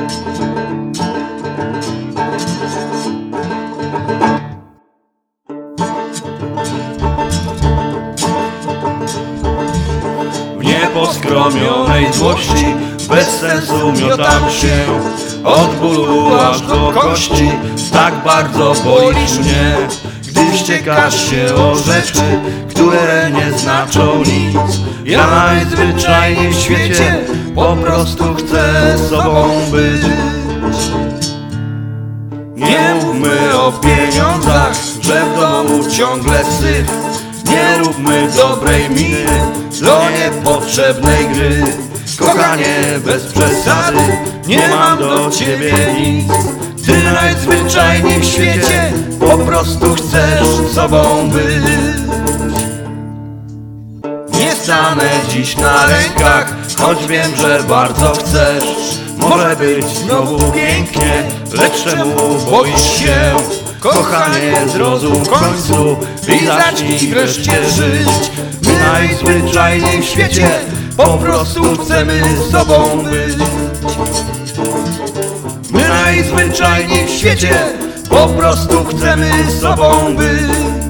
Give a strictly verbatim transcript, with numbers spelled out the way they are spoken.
W nieposkromionej złości bez sensu miotam się od bólu aż do kości. Tak bardzo bolisz mnie, gdy ściekasz się o rzeczy, które nie znaczą nic. Ja najzwyczajniej w świecie po prostu chcę sobą być. Nie mówmy o pieniądzach, że w domu ciągle syf. Nie róbmy dobrej miny do niepotrzebnej gry. Kochanie, bez przesady, nie mam do ciebie nic. Ty najzwyczajniej w świecie po prostu chcesz sobą być. Nie stanę dziś na rękach, choć wiem, że bardzo chcesz. Może być znowu pięknie, lecz czemu boisz się? Kochanie, zrozum w końcu i zacznij wreszcie żyć. My najzwyczajniej w świecie po prostu chcemy sobą być. My najzwyczajniej w świecie po prostu chcemy sobą być.